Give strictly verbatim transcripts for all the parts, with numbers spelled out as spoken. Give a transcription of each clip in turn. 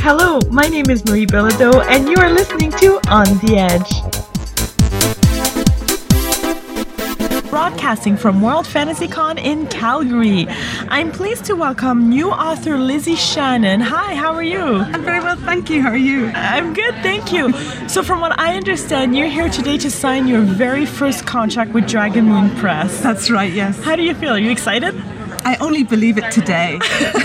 Hello, my name is Marie Bilodeau, and you are listening to On the Edge. Broadcasting from World Fantasy Con in Calgary. I'm pleased to welcome new author Lizzie Shannon. Hi, how are you? I'm very well, thank you. How are you? I'm good, thank you. So from what I understand, you're here today to sign your very first contract with Dragon Moon Press. That's right, yes. How do you feel? Are you excited? I only believe it today.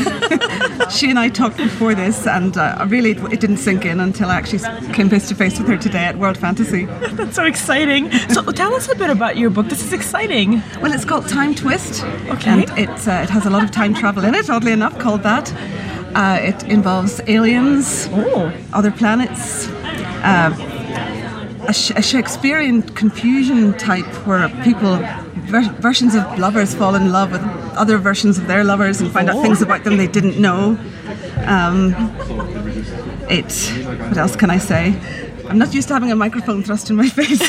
She and I talked before this, and uh, really it, it didn't sink in until I actually came face to face with her today at World Fantasy. That's so exciting. So tell us a bit about your book. This is exciting. Well, it's called Time Twist. Okay. And it, uh, it has a lot of time travel in it, oddly enough, called that. Uh, it involves aliens, Oh. other planets, uh, a, Sh- a Shakespearean confusion type where people... Ver- versions of lovers fall in love with other versions of their lovers and find out things about them they didn't know. Um, it. What else can I say? I'm not used to having a microphone thrust in my face.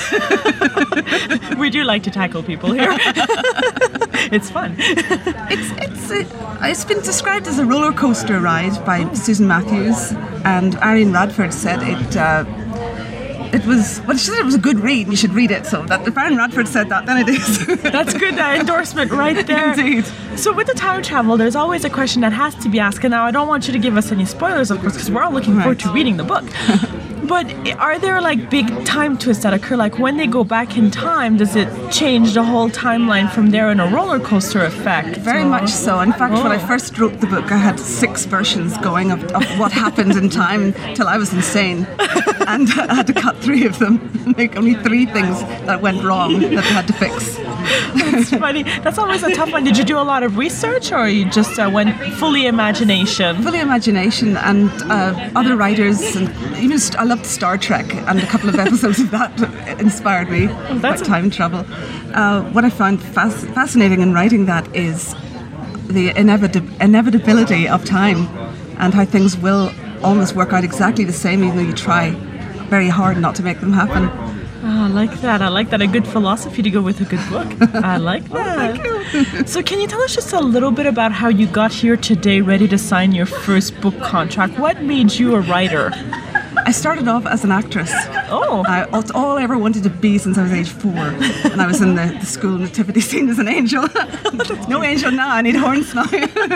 We do like to tackle people here. It's fun. It's it's it, it's been described as a roller coaster ride by Susan Matthews, and Arian Radford said it. Uh, It was, well, she said it was a good read and you should read it, so that if Aaron Radford said that, then it is. That's good, that endorsement right there. Indeed. So with the time travel, there's always a question that has to be asked, and now I don't want you to give us any spoilers, of course, because we're all looking forward Right. to reading the book. But are there like big time twists that occur? Like when they go back in time, does it change the whole timeline from there in a roller coaster effect? Very or- much so. In fact, when I Oh. first wrote the book, I had six versions going of, of what happened in time till I was insane. And I had to cut three of them, make only three things that went wrong that I had to fix. That's funny. That's always a tough one. Did you do a lot of research, or you just uh, went fully imagination? Fully imagination, and uh, other writers, and even st- I loved Star Trek, and a couple of episodes of that inspired me that's about a- time travel. Uh, what I found fas- fascinating in writing that is the inevit- inevitability of time, and how things will almost work out exactly the same, even though you try very hard not to make them happen. Oh, I like that. I like that. A good philosophy to go with a good book. I like that. Thank you. So can you tell us just a little bit about how you got here today ready to sign your first book contract? What made you a writer? I started off as an actress. Oh. I, it's all I ever wanted to be since I was age four. And I was in the, the school nativity scene as an angel. No angel now, I need horns now.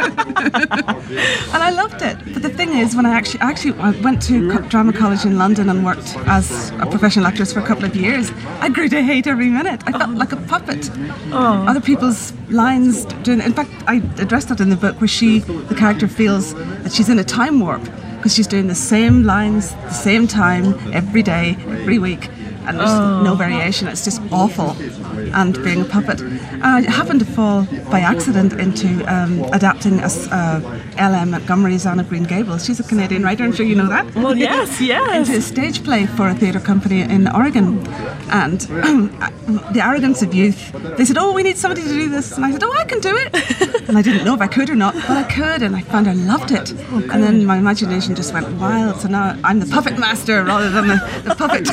And I loved it. But the thing is, when I actually actually I went to co- drama college in London and worked as a professional actress for a couple of years, I grew to hate every minute. I felt like a puppet. Oh. Other people's lines doing. In fact, I addressed that in the book, where she, the character, feels that she's in a time warp, because she's doing the same lines, the same time, every day, every week, and there's Oh. no variation. It's just awful, and being a puppet. And I happened to fall by accident into um, adapting a s- uh, L M Montgomery's Anne of Green Gables. She's a Canadian writer, I'm sure you know that. Well, yes, yes. Into a stage play for a theatre company in Oregon. And the arrogance of youth, they said, oh, we need somebody to do this. And I said, oh, I can do it. And I didn't know if I could or not, but I could, and I found I loved it. And then my imagination just went wild, so now I'm the puppet master rather than the, the puppet.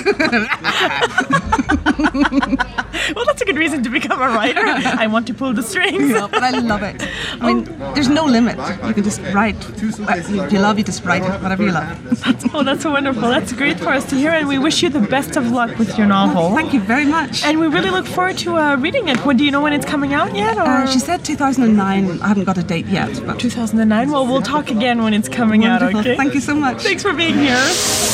Well, that's a good reason to become a writer. I want to pull the strings. Yeah, but I love it. I mean, there's no limit. You can just write. If you love, you just write it, whatever you love. Oh, that's wonderful. That's great for us to hear, and we wish you the best of luck with your novel. Thank you very much. And we really look forward to uh, reading it. When do you know when it's coming out yet? Or? Uh, she said two thousand nine. I haven't got a date yet. But two thousand nine. Well, we'll talk again when it's coming wonderful. out, okay? Thank you so much. Thanks for being here.